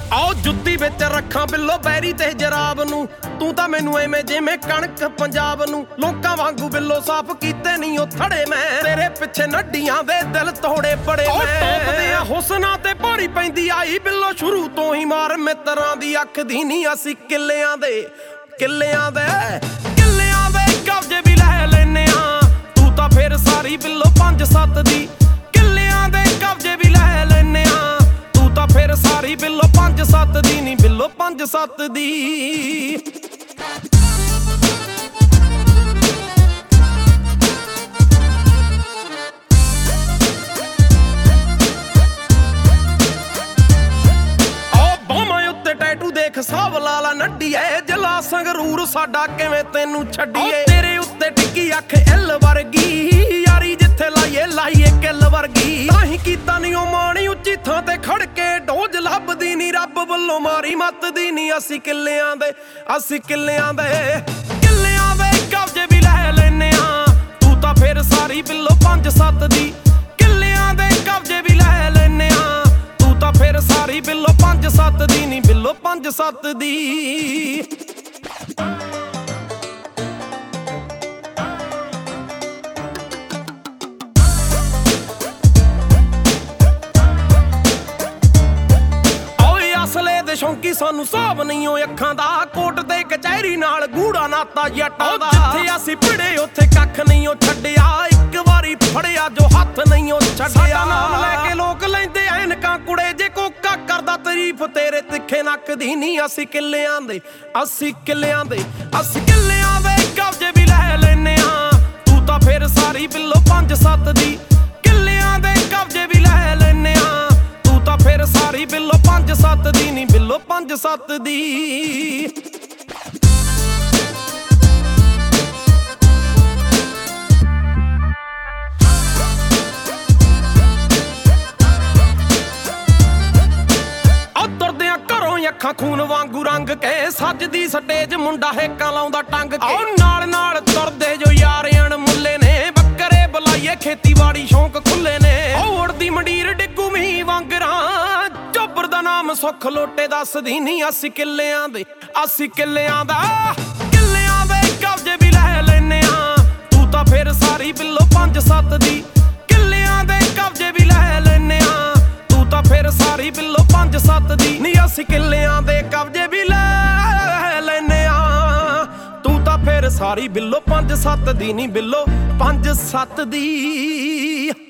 ਆਓ ਜੁੱਤੀ ਵਿੱਚ ਰੱਖਾਂ ਬਿੱਲੋ ਬੈਰੀ ਤੇ ਜਰਾਬ ਨੂੰ। ਤੂੰ ਤਾਂ ਮੈਨੂੰ ਐਵੇਂ ਜਿਵੇਂ ਕਣਕ ਪੰਜਾਬ ਨੂੰ। ਲੋਕਾਂ ਵਾਂਗੂ ਬਿੱਲੋ ਸਾਫ਼ ਕੀਤੇ ਨਹੀਂ ਉਹ ਥੜੇ ਮੈਂ। ਤੇਰੇ ਪਿੱਛੇ ਨੱਡੀਆਂ ਦੇ ਦਿਲ ਤੋੜੇ ਬੜੇ ਮੈਂ। ਟੋਪਦੇ ਆ ਹੁਸਨਾਂ ਤੇ ਭਾਰੀ ਪੈਂਦੀ ਆਈ ਬਿੱਲੋ ਸ਼ੁਰੂ ਤੋਂ ਹੀ ਮਾਰ ਮਿੱਤਰਾਂ ਦੀ ਅੱਖ ਦੀ ਨਹੀਂ। ਅਸੀਂ ਕਿੱਲਿਆਂ ਦੇ ਕਬਜ਼ੇ ਵੀ ਲੈ ਲੈਨੇ ਆ। ਤੂੰ ਤਾਂ ਫਿਰ ਸਾਰੀ ਬਿੱਲੋ 5-7 ਦੀ। ਕਿੱਲਿਆਂ ਦੇ ਕਬਜ਼ੇ ਵੀ ਲੈ ਲੈਨੇ ਆ। ਤੂੰ ਤਾਂ ਫਿਰ ਸਾਰੀ ਬਿੱਲੋ 5-7 ਦੀ ਨਹੀਂ ਬਿੱਲੋ 5-7 ਦੀ। ਸਾਬ ਲਾਲਾ ਨੱਡੀਏ ਜਲਾ ਸੰਗਰੂਰ ਸਾਡਾ ਕਿਵੇਂ ਤੈਨੂੰ ਛੱਡੀਏ। ਤੇਰੇ ਉੱਤੇ ਟਿੱਕੀ ਅੱਖ ਇੱਲ ਵਰਗੀ ਯਾਰੀ ਜਿੱਥੇ ਲਾਈਏ ਕਿੱਲ ਵਰਗੀ। ਤਾਂ ਹੀ ਕੀਤਾ ਨੀ ਉਹ ਮਾਣੀ ਉੱਚੀ ਥਾਂ ਤੇ ਖੜ ਕੇ ਡੋਜ ਲੱਭਦੀ ਨੀ ਰੱਬ ਵੱਲੋਂ ਮਾਰੀ ਮੱਤਦੀ ਨੀ। ਅਸੀਂ ਕਿੱਲਿਆਂ ਦੇ ਕਬਜ਼ੇ ਵੀ ਲੈ ਲੈਨੇ ਆ। ਤੂੰ ਤਾਂ ਫਿਰ ਸਾਰੀ ਬਿੱਲੋ 5-7 ਦੀ। ਕਿੱਲਿਆਂ ਦੇ ਕਬਜ਼ੇ ਵੀ ਲੈ ਲੈਨੇ ਆ। ਤੂੰ ਤਾਂ ਫਿਰ ਸਾਰੀ ਬਿੱਲੋ 5-7 ਦੀ ਨੀ ਬਿੱਲੋ 5-7 ਦੀ। ਓਏ ਅਸਲੇ ਦੇ ਸ਼ੌਂਕੀ ਸਾਨੂੰ ਹਿਸਾਬ ਨਹੀਂ ਓ ਅੱਖਾਂ ਦਾ। ਕੋਟ ਤੇ ਕਚਹਿਰੀ ਨਾਲ ਗੂੜਾ ਨਾਤਾ ਜੱਟਾਂ ਦਾ। ਜਿੱਥੇ ਅਸੀਂ ਭਿੜੇ ਉੱਥੇ ਕੱਖ ਨਹੀਂ ਓ ਛੱਡਿਆ। ਇੱਕ ਵਾਰੀ ਫੜਿਆ ਜੋ ਹੱਥ ਨਹੀਂ ਓ ਛੱਡਿਆ। ਨਾਮ ਲੈ ਕੇ ਲੋਕ ਲੈਂਦੇ ਐਨਕਾਂ ਕੁੜੇ ਜੇ ਕੋਕਾ ਕਰਦਾ ਤਾਰੀਫ ਤੇਰੇ ਤਿੱਖੇ ਨੱਕ ਦੀ ਨਹੀਂ। ਅਸੀਂ ਕਿੱਲਿਆਂ ਦੇ ਕਬਜ਼ੇ ਵੀ ਲੈ ਲੈਨੇ ਆ। ਤੂੰ ਤਾਂ ਫਿਰ ਸਾਰੀ ਬਿੱਲੋ 5-7 ਦੀ। ਕਿੱਲਿਆਂ ਦੇ ਕਬਜ਼ੇ ਵੀ ਲੈ ਲੈਨੇ ਆ। ਤੂੰ ਤਾਂ ਫਿਰ ਸਾਰੀ ਬਿੱਲੋ 5-7 ਦੀ ਨਹੀਂ ਬਿੱਲੋ 5-7 ਦੀ। ਅੱਖਾਂ ਖੂਨ ਵਾਂਗੂ ਰੰਗ ਕੇ ਸੱਜਦੀ ਸਟੇਜ ਮੁੰਡਾ ਹੇਕਾਂ ਲਾਉਂਦਾ ਟੰਗ ਕੇ। ਨਾਲ ਤੁਰਦੇ ਜੋ ਯਾਰ ਅਣਮੁੱਲੇ ਨੇ। ਬੱਕਰੇ ਬੁਲਾਈਏ ਖੇਤੀਬਾੜੀ ਸ਼ੌਂਕ ਖੁੱਲੇ ਨੇ। ਉੜਦੀ ਮੰਡੀਰ ਡਿੱਗੂ ਮੀਂਹ ਵਾਂਗਰਾਂ। ਚੋਬਰ ਦਾ ਨਾਮ ਸੁੱਖ ਲੋਟੇ ਦੱਸਦੀ ਨਹੀਂ। ਅਸੀਂ ਕਿੱਲਿਆਂ ਦੇ ਕਬਜ਼ੇ ਵੀ ਲੈ ਲੈਨੇ ਆ। ਤੂੰ ਤਾਂ ਫਿਰ ਸਾਰੀ ਬਿੱਲੋ 5-7 ਦੀ। ਕਿੱਲਿਆਂ ਦੇ ਕਬਜ਼ੇ ਵੀ ਲੈ ਲੈਨੇ ਆ। ਤੂੰ ਤਾਂ ਫਿਰ ਸਾਰੀ ਬਿੱਲੋ 5-7 ਦੀ ਨੀ। ਅਸੀਂ ਕਿੱਲਿਆਂ ਦੇ ਕਬਜ਼ੇ ਵੀ ਲੈ ਲੈਨੇ ਆ। ਤੂੰ ਤਾਂ ਫਿਰ ਸਾਰੀ ਬਿੱਲੋ 5-7 ਦੀ ਨੀ ਬਿੱਲੋ 5-7 ਦੀ।